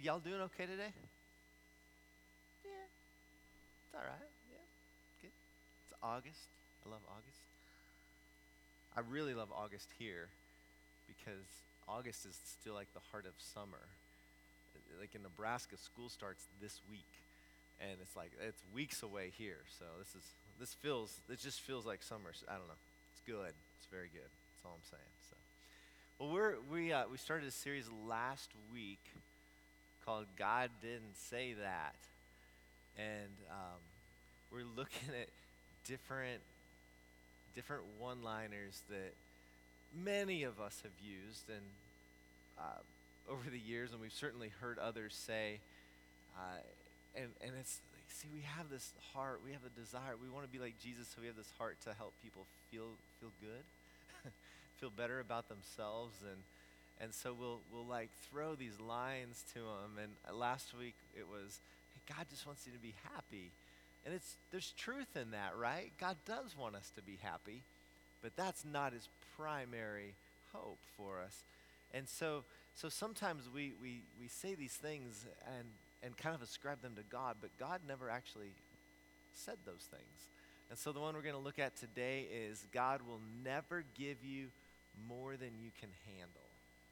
y'all doing okay today? Yeah, it's all right. Yeah, good. It's August. I love August. I really love August here because August is still like the heart of summer. Like in Nebraska, school starts this week, and it's like it's weeks away here. So it just feels like summer. I don't know. It's good. It's very good. That's all I'm saying. So, well, we started a series last week called "God Didn't Say That," and we're looking at different different one-liners that many of us have used and over the years, and we've certainly heard others say. Uh, and it's like, see, we have this heart, we have a desire, we want to be like Jesus, so we have this heart to help people feel good, feel better about themselves, and so we'll like throw these lines to them. And last week it was, hey, God just wants you to be happy, and there's truth in that, right? God does want us to be happy, but that's not his primary hope for us. And so sometimes we say these things and kind of ascribe them to God, but God never actually said those things. And so the one we're going to look at today is God will never give you more than you can handle.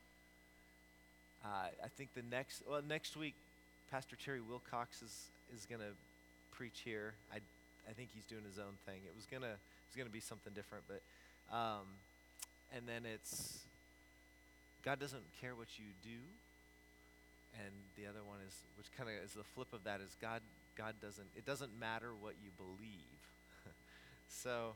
I think next week, Pastor Terry Wilcox is going to preach here. I think he's doing his own thing. It's gonna be something different, but and then it's God doesn't care what you do, and the other one is, which kind of is the flip of that, is God doesn't, it doesn't matter what you believe. So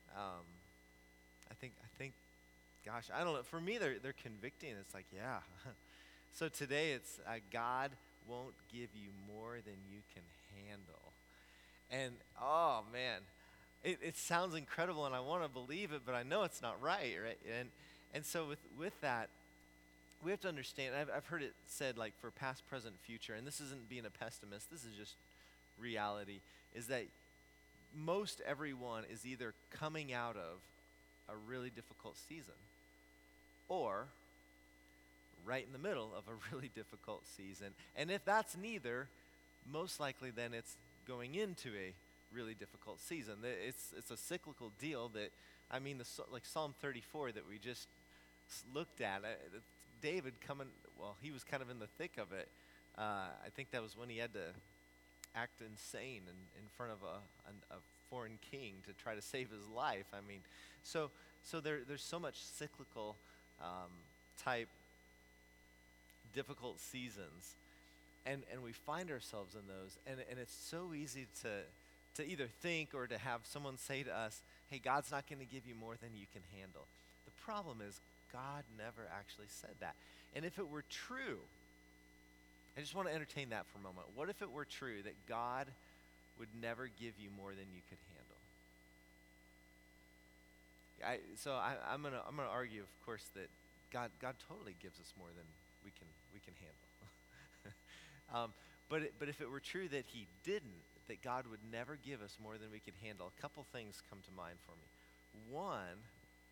I think gosh, I don't know, for me they're convicting. It's like, yeah. So today it's God won't give you more than you can handle. And oh man, it sounds incredible, and I want to believe it, but I know it's not right? And so with that, we have to understand. I've heard it said, like, for past, present, future, and this isn't being a pessimist. This is just reality. Is that most everyone is either coming out of a really difficult season, or right in the middle of a really difficult season. And if that's neither, most likely then it's going into a really difficult season. It's a cyclical deal that, I mean, like Psalm 34 that we just looked at, David coming, well, he was kind of in the thick of it. I think that was when he had to act insane in front of a foreign king to try to save his life. I mean, so there's so much cyclical type difficult seasons, and we find ourselves in those, and it's so easy to either think or to have someone say to us, hey, God's not going to give you more than you can handle. The problem is God never actually said that. And if it were true, I just want to entertain that for a moment. What if it were true that God would never give you more than you could handle? I'm gonna argue, of course, that God totally gives us more than we can handle. But if it were true that he didn't, that God would never give us more than we could handle, a couple things come to mind for me. One,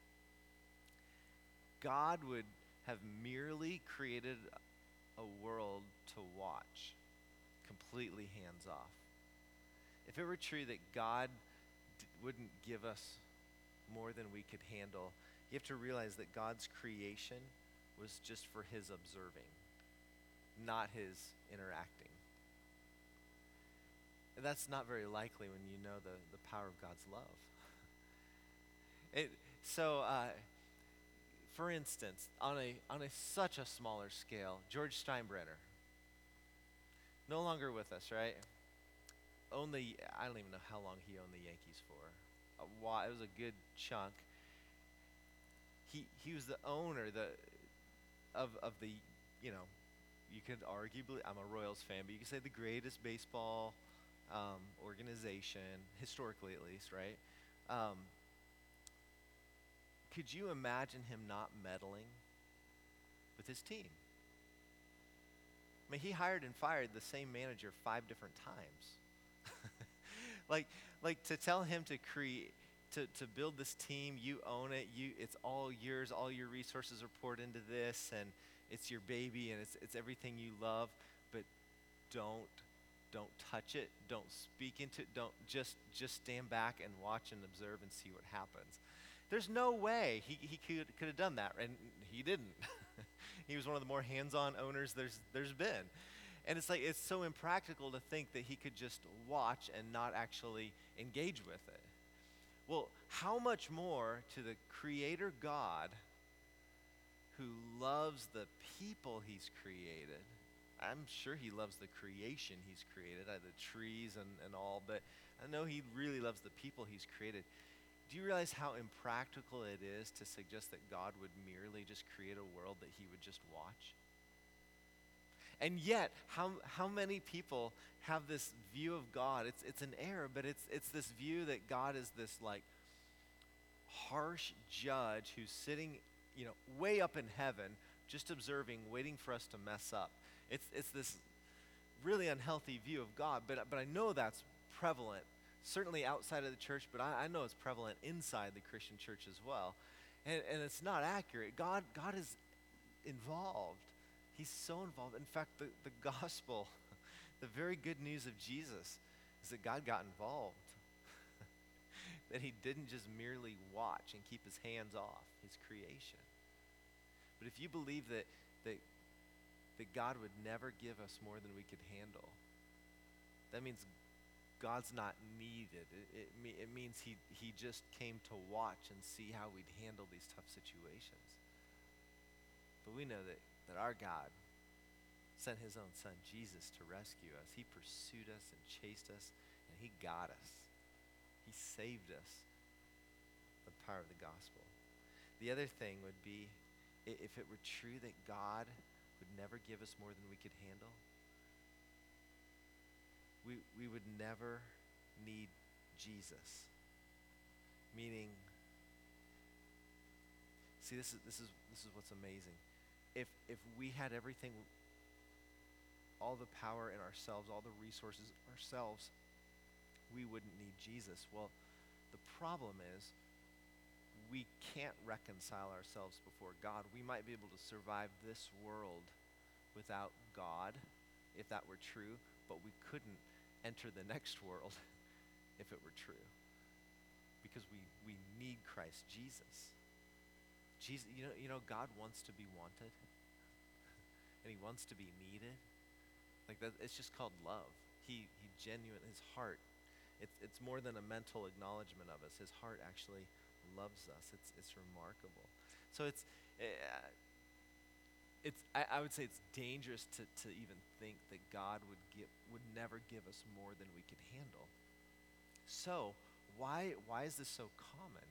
God would have merely created a world to watch, completely hands off. If it were true that God wouldn't give us more than we could handle, you have to realize that God's creation was just for his observing, not his interacting. And that's not very likely when you know the power of God's love. So, for instance, on a such a smaller scale, George Steinbrenner, no longer with us, right? I don't even know how long he owned the Yankees for. It was a good chunk. He was the owner of the, you know, you could arguably, I'm a Royals fan, but you could say the greatest baseball organization, historically at least, right? Could you imagine him not meddling with his team? I mean, he hired and fired the same manager 5 different times. like to tell him to create, to build this team, you own it, it's all yours, all your resources are poured into this, and it's your baby, and it's everything you love. but don't don't touch it, don't speak into it, don't just stand back and watch and observe and see what happens. There's no way he could have done that, and he didn't. He was one of the more hands-on owners there's been. And it's like it's so impractical to think that he could just watch and not actually engage with it. Well, how much more to the creator God who loves the people he's created? I'm sure he loves the creation he's created, the trees and all, but I know he really loves the people he's created. Do you realize how impractical it is to suggest that God would merely just create a world that he would just watch? And yet, how many people have this view of God? It's an error, but it's this view that God is this like harsh judge who's sitting, way up in heaven, just observing, waiting for us to mess up. It's this really unhealthy view of God, but I know that's prevalent, certainly outside of the church, but I know it's prevalent inside the Christian church as well. And it's not accurate. God is involved. He's so involved. In fact, the gospel, the very good news of Jesus is that God got involved. That he didn't just merely watch and keep his hands off his creation. But if you believe that God would never give us more than we could handle, that means God's not needed. It means he just came to watch and see how we'd handle these tough situations. But we know that our God sent his own son, Jesus, to rescue us. He pursued us and chased us, and he got us. He saved us. The power of the gospel. The other thing would be, if it were true that God would never give us more than we could handle, we would never need Jesus. Meaning, see, this is what's amazing. If we had everything, all the power in ourselves, all the resources ourselves, we wouldn't need Jesus. Well, the problem is we can't reconcile ourselves before God. We might be able to survive this world without God, if that were true, but we couldn't enter the next world if it were true. Because we need Christ Jesus. Jesus, God wants to be wanted, and he wants to be needed. Like that, it's just called love. He genuine, his heart. It's more than a mental acknowledgement of us. His heart actually loves us. It's remarkable. So I would say it's dangerous to even think that God would never give us more than we could handle. So why is this so common?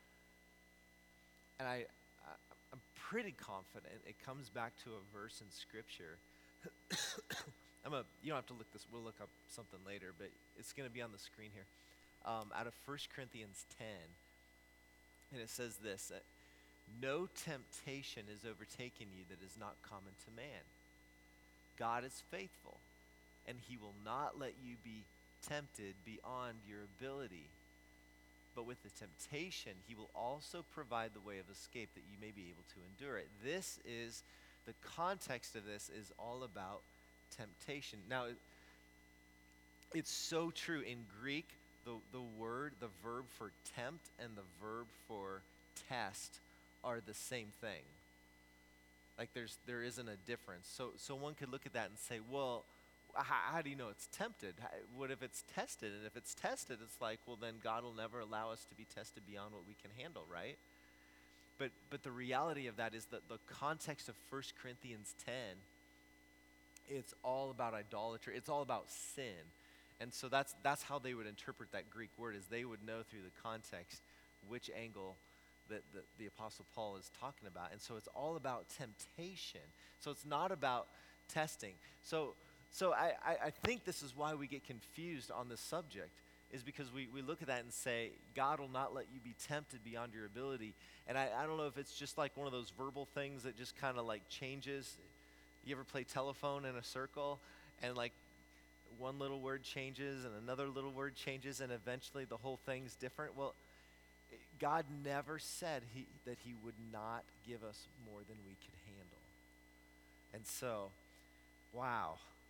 And I'm pretty confident it comes back to a verse in Scripture. You don't have to look this. We'll look up something later, but it's going to be on the screen here. Out of 1 Corinthians 10, and it says this: "No temptation is overtaken you that is not common to man. God is faithful, and he will not let you be tempted beyond your ability. But with the temptation, he will also provide the way of escape that you may be able to endure it." The context of this is all about temptation. Now, it's so true. In Greek, the verb for tempt and the verb for test are the same thing. Like there isn't a difference. So one could look at that and say, well, how do you know it's tempted? What if it's tested? And if it's tested, it's like, well, then God will never allow us to be tested beyond what we can handle, right? But the reality of that is that the context of 1 Corinthians 10, it's all about idolatry. It's all about sin. And so that's how they would interpret that Greek word, is they would know through the context which angle that the Apostle Paul is talking about. And so it's all about temptation. So it's not about testing. So I think this is why we get confused on this subject, is because we look at that and say, God will not let you be tempted beyond your ability. And I don't know if it's just like one of those verbal things that just kind of like changes. You ever play telephone in a circle and like one little word changes and another little word changes and eventually the whole thing's different? Well, God never said that he would not give us more than we could handle. And so, wow.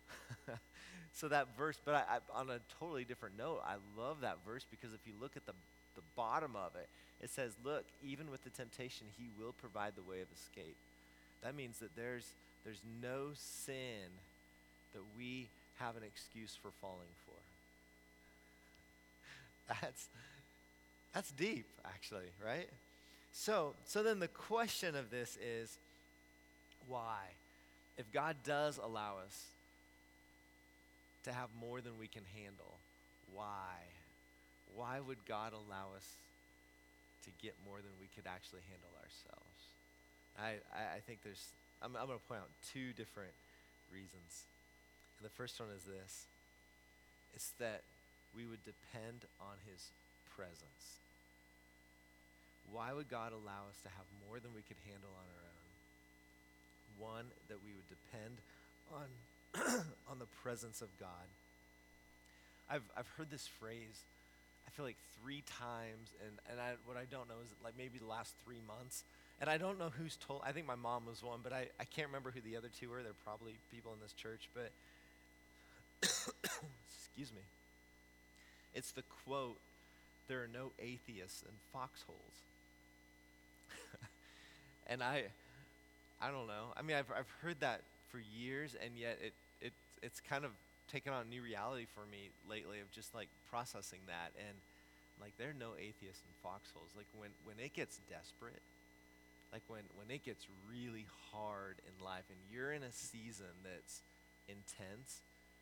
So that verse, but on a totally different note, I love that verse because if you look at the bottom of it, it says, look, even with the temptation, he will provide the way of escape. That means that there's no sin that we have an excuse for falling for. That's deep, actually, right? So then the question of this is, why? If God does allow us to have more than we can handle, why? Why would God allow us to get more than we could actually handle ourselves? I think I'm going to point out two different reasons. And the first one is this. It's that we would depend on his presence. Why would God allow us to have more than we could handle on our own? One, that we would depend on on the presence of God. I've heard this phrase, I feel like 3 times, and what I don't know is like maybe the last 3 months. And I don't know who's told, I think my mom was one, but I can't remember who the other two were. They're probably people in this church, but excuse me. It's the quote, there are no atheists in foxholes. And I don't know. I mean, I've heard that for years, and yet it's kind of taken on a new reality for me lately of just like processing that. And like, there are no atheists in foxholes. Like when it gets desperate, like when it gets really hard in life and you're in a season that's intense,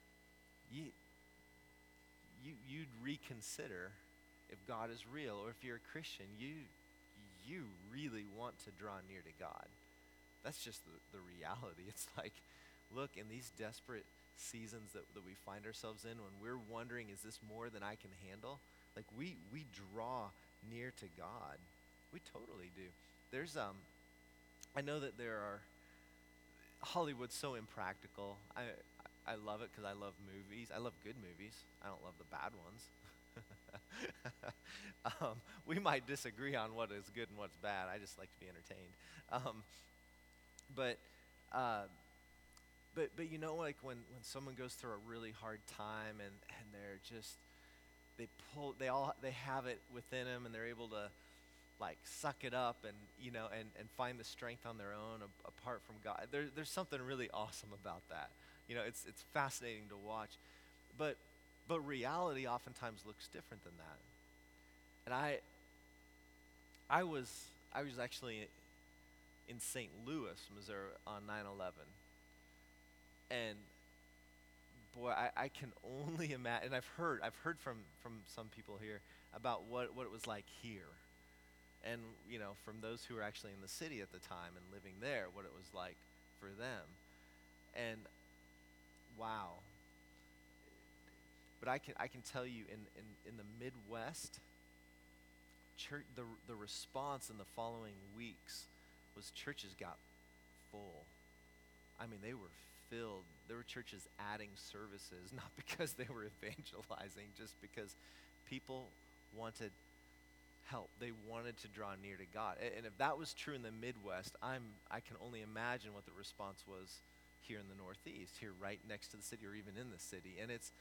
you'd reconsider if God is real, or if you're a Christian, you really want to draw near to God. That's just the reality. It's like, look, in these desperate seasons that we find ourselves in, when we're wondering, is this more than I can handle? Like we draw near to God. We totally do. There's I know that there are, Hollywood's so impractical. I love it because I love movies. I love good movies. I don't love the bad ones. We might disagree on what is good and what's bad. I just like to be entertained. But you know, like when someone goes through a really hard time and they're just, they have it within them and they're able to like suck it up and, you know, and find the strength on their own apart from God. There's something really awesome about that. You know, it's fascinating to watch. But reality oftentimes looks different than that. And I was actually in St. Louis, Missouri on 9/11. And boy, I can only imagine, and I've heard from some people here about what it was like here. And, you know, from those who were actually in the city at the time and living there, what it was like for them. And wow. But I can tell you in the Midwest, church, the response in the following weeks was churches got full. I mean, they were filled. There were churches adding services, not because they were evangelizing, just because people wanted help. They wanted to draw near to God. And if that was true in the Midwest, I can only imagine what the response was here in the Northeast, here right next to the city or even in the city. And it's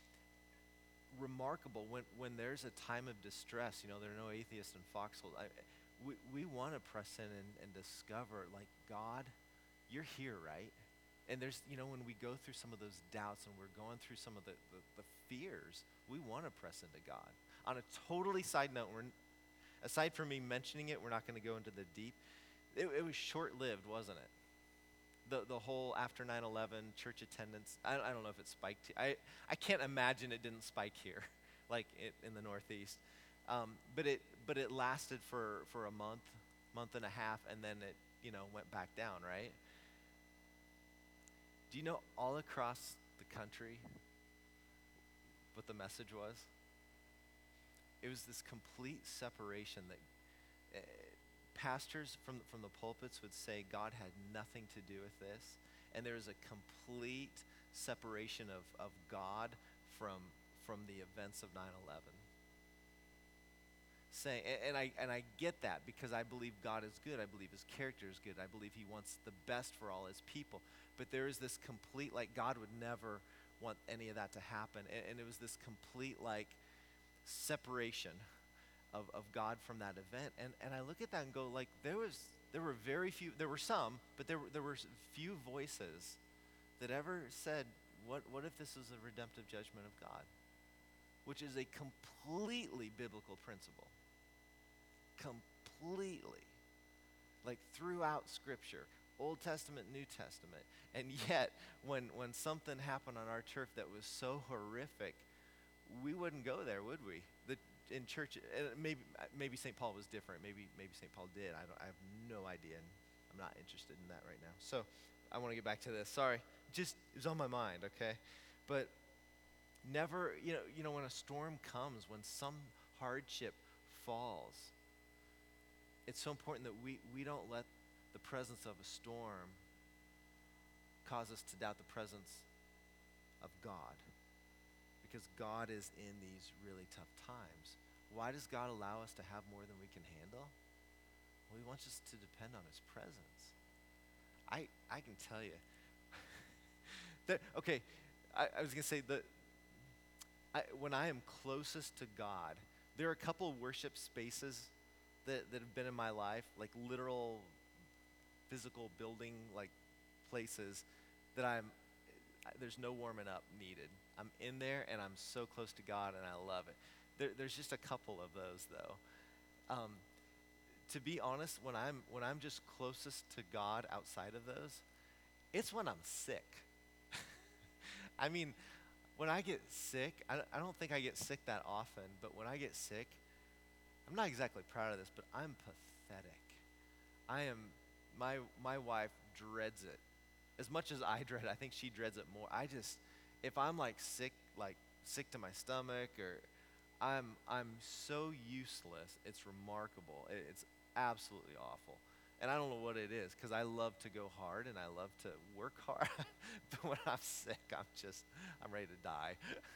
remarkable when there's a time of distress. You know, there are no atheists in foxholes. We want to press in and discover, like, God, you're here, right? And there's, you know, when we go through some of those doubts and we're going through some of the fears, we want to press into God. On a totally side note, aside from me mentioning it, we're not going to go into the deep. It was short-lived, wasn't it? The whole after 9/11 church attendance, I don't know if it spiked. I can't imagine it didn't spike here, like in the Northeast. But it lasted for a month and a half, and then it, you know, went back down, right? Do you know all across the country what the message was? It was this complete separation that pastors from the pulpits would say God had nothing to do with this, and there was a complete separation of God from the events of 9/11. saying, and I get that because I believe God is good. I believe his character is good. I believe he wants the best for all his people. But there is this complete, like, God would never want any of that to happen. And it was this complete, like, separation of God from that event. And I look at that and go, like, there were very few, there were some, but there were few voices that ever said, what if this is a redemptive judgment of God? Which is a completely biblical principle. Completely. Like throughout Scripture, Old Testament, New Testament. And yet, when something happened on our turf that was so horrific, we wouldn't go there, would we? In church, maybe St. Paul was different. Maybe St. Paul did. I have no idea, and I'm not interested in that right now. So I want to get back to this. Sorry, just it was on my mind. Okay, but never, when a storm comes, when some hardship falls, it's so important that we don't let the presence of a storm cause us to doubt the presence of God. Because God is in these really tough times. Why does God allow us to have more than we can handle? Well, he wants us to depend on his presence. I can tell you. I was going to say that when I am closest to God, there are a couple of worship spaces that have been in my life, like literal physical building, like places that there's no warming up needed. I'm in there and I'm so close to God and I love it. There's just a couple of those though. To be honest, when I'm just closest to God outside of those, it's when I'm sick. I mean, when I get sick, I don't think I get sick that often, but when I get sick, I'm not exactly proud of this, but I'm pathetic. My wife dreads it. As much as I dread it, I think she dreads it more. If I'm like sick to my stomach, or I'm so useless, it's remarkable. It's absolutely awful. And I don't know what it is, because I love to go hard and I love to work hard. But when I'm sick, I'm ready to die.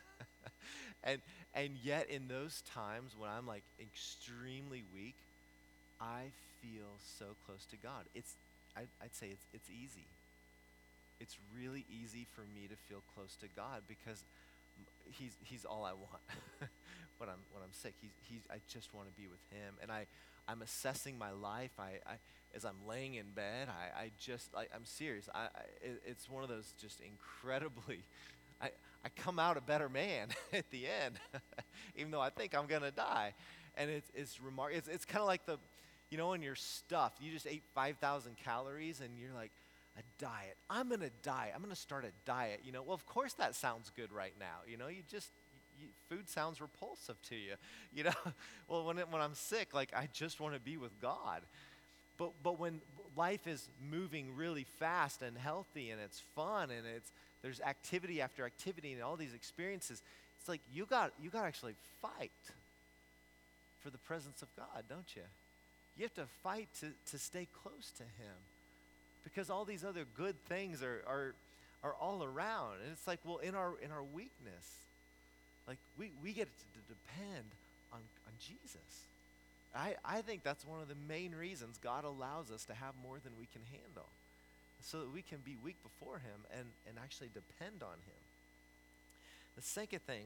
and yet in those times when I'm like extremely weak, I feel so close to God. I'd say it's easy. It's really easy for me to feel close to God because he's all I want. when I'm sick, I just want to be with him. And I'm assessing my life. As I'm laying in bed, I'm serious. It's one of those just incredibly. I come out a better man at the end, even though I think I'm gonna die. And it's remarkable. It's kind of like when you're stuffed, you just ate 5,000 calories, and you're like, a diet. I'm going to diet. I'm going to start a diet. Well, of course that sounds good right now. Food sounds repulsive to you. Well, when I'm sick, like, I just want to be with God. But when life is moving really fast and healthy and it's fun and there's activity after activity and all these experiences, it's like you got to actually fight for the presence of God, don't you? You have to fight to stay close to him. Because all these other good things are all around. And it's like, well, in our weakness, like we get to depend on Jesus. I think that's one of the main reasons God allows us to have more than we can handle. So that we can be weak before him and actually depend on him. The second thing,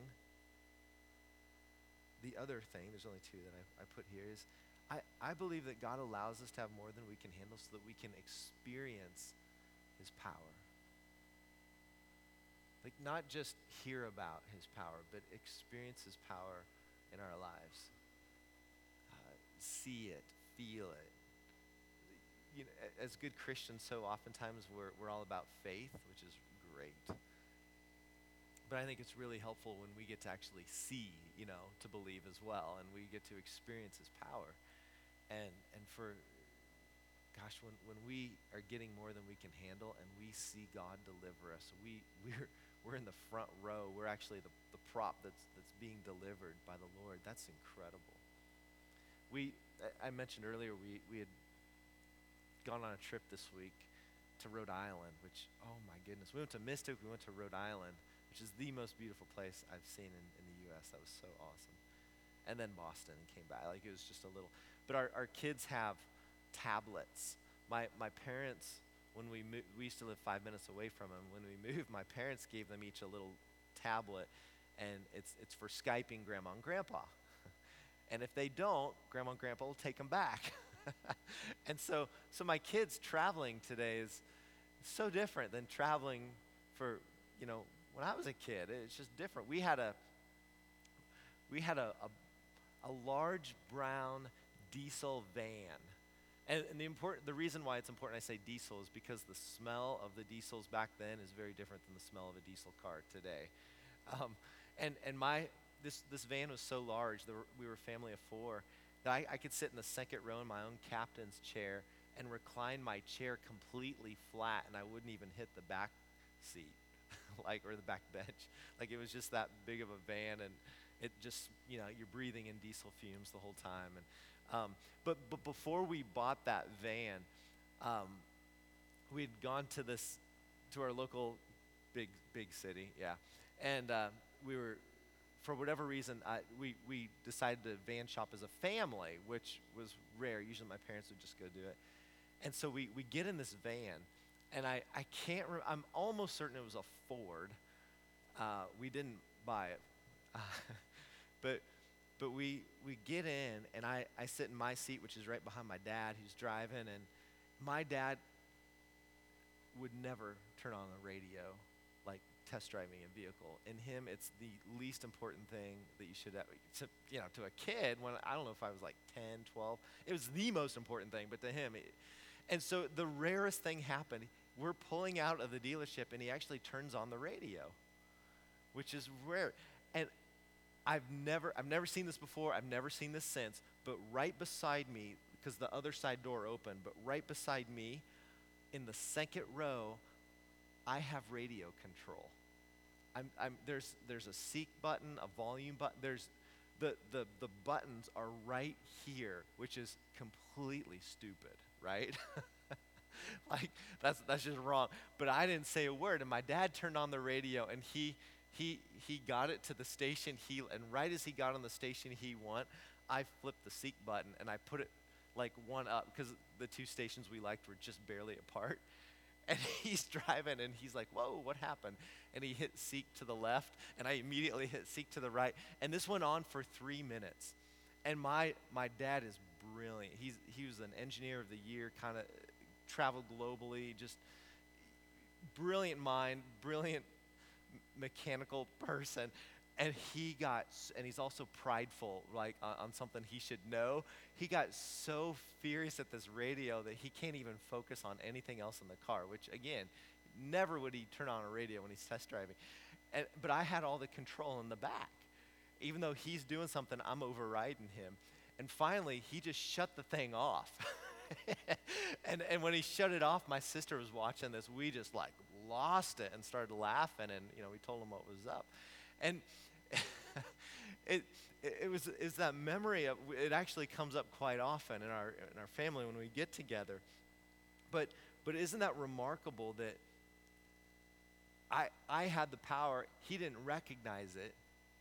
the other thing, there's only two that I put here, is I believe that God allows us to have more than we can handle so that we can experience his power. Like, not just hear about his power, but experience his power in our lives. See it, feel it. As good Christians, so oftentimes we're all about faith, which is great. But I think it's really helpful when we get to actually see, to believe as well, and we get to experience his power. And for, gosh, when we are getting more than we can handle and we see God deliver us, we're in the front row. We're actually the prop that's being delivered by the Lord. That's incredible. I mentioned earlier we had gone on a trip this week to Rhode Island, which, oh my goodness. We went to Mystic, we went to Rhode Island, which is the most beautiful place I've seen in the U.S. That was so awesome. and then Boston and came back. Like it was just a little. But our kids have tablets. My parents, when we used to live 5 minutes away from them. When we moved, my parents gave them each a little tablet, and it's for Skyping Grandma and Grandpa. And if they don't, Grandma and Grandpa will take them back. And so my kids traveling today is so different than traveling for, when I was a kid. It's just different. We had a large brown diesel van. And the reason why it's important I say diesel is because the smell of the diesels back then is very different than the smell of a diesel car today. This van was so large, we were a family of four, that I could sit in the second row in my own captain's chair and recline my chair completely flat, and I wouldn't even hit the back seat, or the back bench. Like it was just that big of a van, and it just, you're breathing in diesel fumes the whole time. And but before we bought that van, we'd gone to our local big city, yeah, and we were, for whatever reason, we decided to van shop as a family, which was rare. Usually my parents would just go do it. And so we get in this van, and I can't remember, I'm almost certain it was a Ford. We didn't buy it. But we get in, and I sit in my seat, which is right behind my dad, who's driving, and my dad would never turn on the radio, like test driving a vehicle. In him, it's the least important thing that you should have. To a kid, when I don't know if I was like 10, 12, it was the most important thing, but to him, and so the rarest thing happened. We're pulling out of the dealership, and he actually turns on the radio, which is rare. And I've never seen this before. I've never seen this since. But right beside me, because the other side door opened, but right beside me, in the second row, I have radio control. There's a seek button, a volume button. There's the buttons are right here, which is completely stupid, right? Like that's just wrong. But I didn't say a word, and my dad turned on the radio, and he got it to the station and right as he got on the station he want, I flipped the seek button and I put it like one up, because the two stations we liked were just barely apart. And he's driving, and he's like, whoa, what happened? And he hit seek to the left, and I immediately hit seek to the right. And this went on for 3 minutes. And my dad is brilliant. He was an engineer of the year, kind of traveled globally, just brilliant mind, brilliant mechanical person. And he's also prideful, like on something he should know. He got so furious at this radio that he can't even focus on anything else in the car, which again, never would he turn on a radio when he's test driving. But I had all the control in the back. Even though he's doing something, I'm overriding him. And finally, he just shut the thing off. And when he shut it off, my sister was watching this. We just like lost it and started laughing, and we told him what was up. And it was that memory of, it actually comes up quite often in our family when we get together. But isn't that remarkable that I had the power, he didn't recognize it,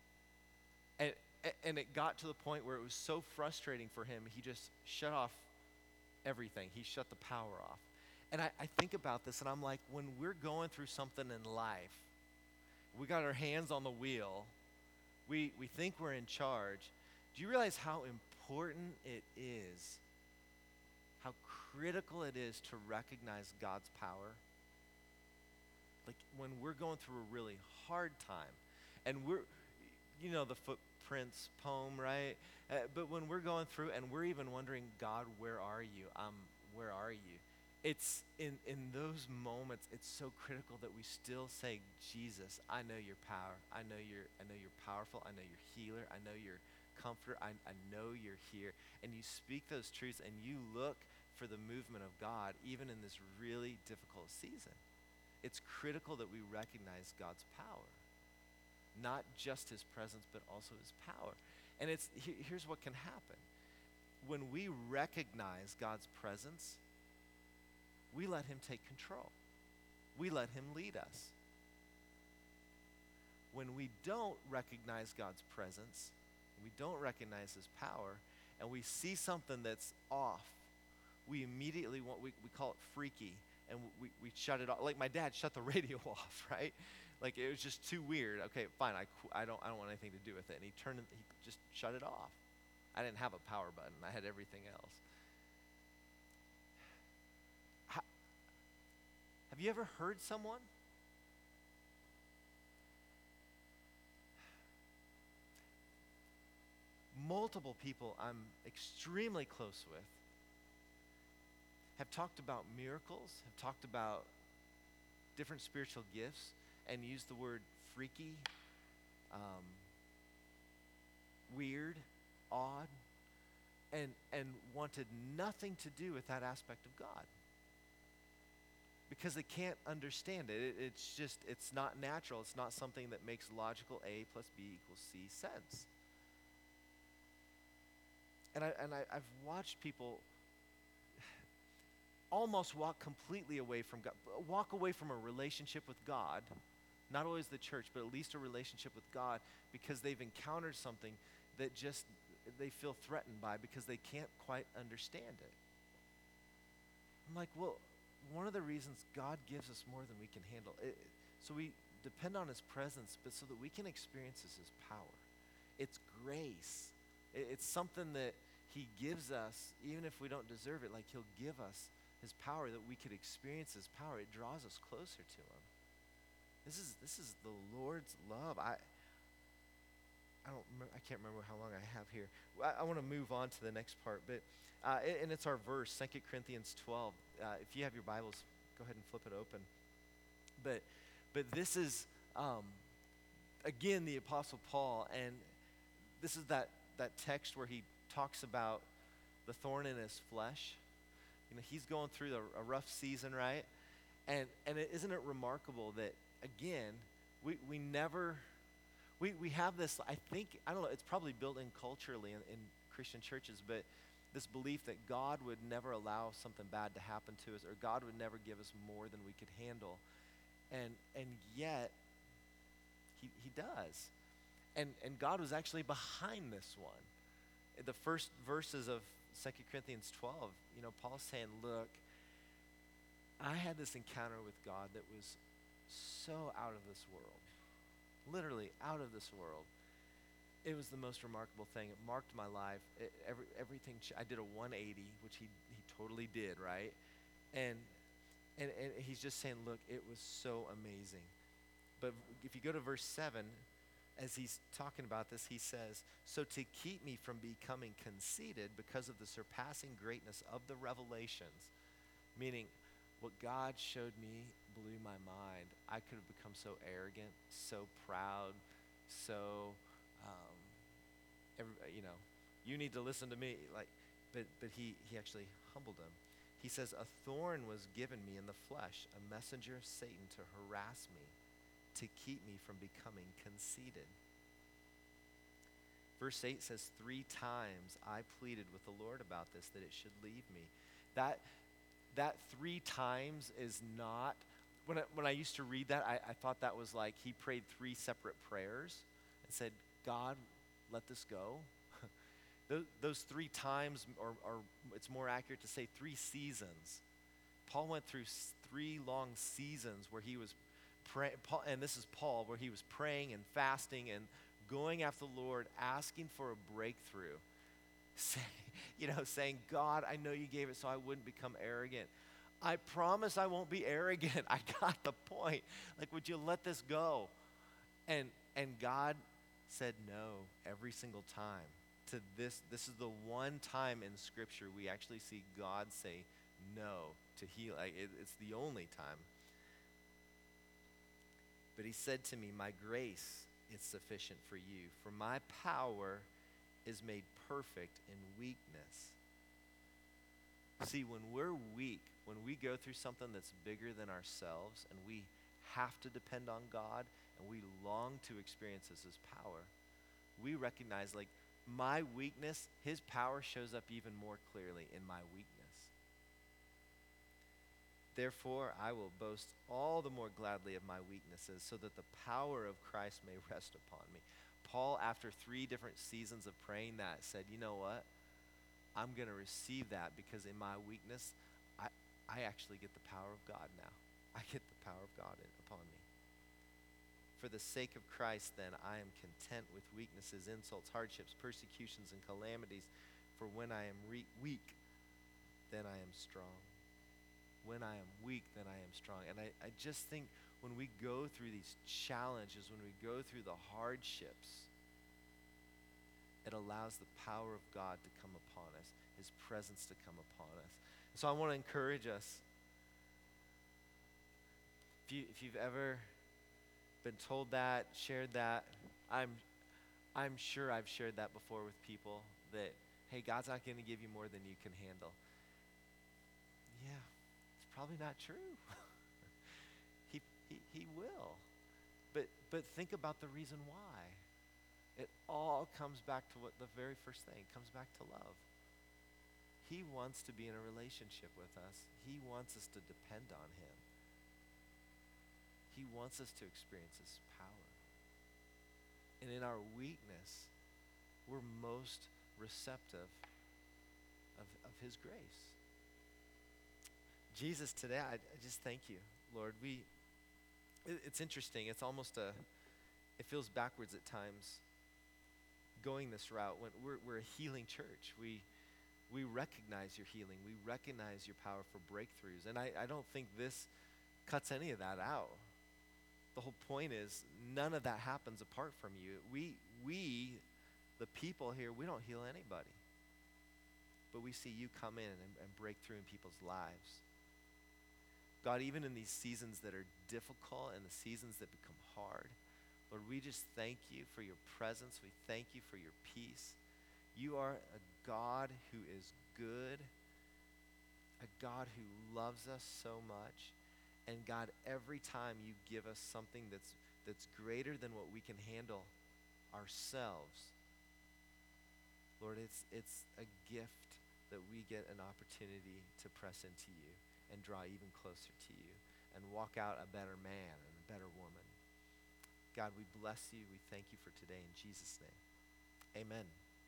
and it got to the point where it was so frustrating for him, he just shut off everything. He shut the power off. And I think about this, and I'm like, when we're going through something in life, we got our hands on the wheel, we think we're in charge. Do you realize how important it is, how critical it is to recognize God's power? Like when we're going through a really hard time, and the Footprints poem, right? But when we're going through and we're even wondering, God, where are you? Where are you? It's in those moments, it's so critical that we still say, Jesus, I know your power. I know you're powerful. I know you're healer. I know you're comforter. I know you're here. And you speak those truths, and you look for the movement of God, even in this really difficult season. It's critical that we recognize God's power. Not just his presence, but also his power. And here's what can happen. When we recognize God's presence, we let him take control. We let him lead us. When we don't recognize God's presence, we don't recognize his power, and we see something that's off, we immediately we call it freaky, and we shut it off. Like my dad shut the radio off, right? Like it was just too weird. Okay, fine, I don't want anything to do with it. And he just shut it off. I didn't have a power button. I had everything else. Have you ever heard someone? Multiple people I'm extremely close with have talked about miracles, have talked about different spiritual gifts, and used the word freaky, weird, odd, and wanted nothing to do with that aspect of God. Because they can't understand it. It's not natural. It's not something that makes logical A plus B equals C sense. And I've watched people almost walk completely away from God, walk away from a relationship with God, not always the church, but at least a relationship with God, because they've encountered something that just they feel threatened by because they can't quite understand it. I'm like, well, one of the reasons God gives us more than we can handle, so we depend on his presence, but so that we can experience his power. It's grace. It's something that he gives us, even if we don't deserve it, like he'll give us his power that we could experience his power. It draws us closer to him. This is the Lord's love. I can't remember how long I have here. I want to move on to the next part, but and it's our verse, 2 Corinthians 12. If you have your Bibles, go ahead and flip it open. But this is again the Apostle Paul, and this is that text where he talks about the thorn in his flesh. You know, he's going through a rough season, right? And isn't it remarkable that again we never have this, I don't know, it's probably built in culturally in Christian churches, but this belief that God would never allow something bad to happen to us, or God would never give us more than we could handle. And yet, he does. And God was actually behind this one. The first verses of 2 Corinthians 12, Paul's saying, look, I had this encounter with God that was so out of this world. Literally out of this world. It was the most remarkable thing. It marked my life. Everything. I did a 180, which he totally did, right? And he's just saying, look, it was so amazing. But if you go to verse 7, as he's talking about this, he says, so to keep me from becoming conceited because of the surpassing greatness of the revelations, meaning what God showed me blew my mind. I could have become so arrogant, so proud, so, you need to listen to me. But he actually humbled him. He says, a thorn was given me in the flesh, a messenger of Satan to harass me, to keep me from becoming conceited. Verse 8 says, 3 times I pleaded with the Lord about this, that it should leave me. That 3 times is not, when I used to read that, I thought that was like he prayed 3 separate prayers and said, God, let this go. Those 3 times, or it's more accurate to say 3 seasons. Paul went through 3 long seasons where he was praying, and this is Paul, where he was praying and fasting and going after the Lord, asking for a breakthrough. Saying, God, I know you gave it so I wouldn't become arrogant. I promise I won't be arrogant. I got the point. Like, would you let this go? And God said no every single time. To this is the one time in Scripture we actually see God say no to heal. It's the only time. But he said to me, my grace is sufficient for you, for my power is made perfect in weakness. See, when we're weak, when we go through something that's bigger than ourselves and we have to depend on God and we long to experience his power, we recognize, like, my weakness, his power shows up even more clearly in my weakness. Therefore, I will boast all the more gladly of my weaknesses so that the power of Christ may rest upon me. Paul, after 3 different seasons of praying that, said, you know what? I'm going to receive that because in my weakness, I actually get the power of God now. I get the power of God upon me. For the sake of Christ, then, I am content with weaknesses, insults, hardships, persecutions, and calamities. For when I am weak, then I am strong. When I am weak, then I am strong. And I just think when we go through these challenges, when we go through the hardships, it allows the power of God to come upon us, his presence to come upon us. So I want to encourage us. If you've ever been told that, shared that, I'm sure I've shared that before with people that, hey, God's not going to give you more than you can handle. Yeah, it's probably not true. He will. But think about the reason why. It all comes back to what the very first thing, it comes back to love. He wants to be in a relationship with us. He wants us to depend on him. He wants us to experience his power. And in our weakness, we're most receptive of his grace. Jesus, today, I just thank you, Lord. It's interesting. It's almost it feels backwards at times going this route when we're a healing church. We recognize your healing. We recognize your power for breakthroughs. And I don't think this cuts any of that out. The whole point is none of that happens apart from you. We, the people here, we don't heal anybody. But we see you come in and break through in people's lives. God, even in these seasons that are difficult and the seasons that become hard, Lord, we just thank you for your presence. We thank you for your peace. You are a God who is good, a God who loves us so much. And God, every time you give us something that's greater than what we can handle ourselves, Lord, it's a gift that we get an opportunity to press into you and draw even closer to you and walk out a better man and a better woman. God, we bless you. We thank you for today in Jesus' name. Amen.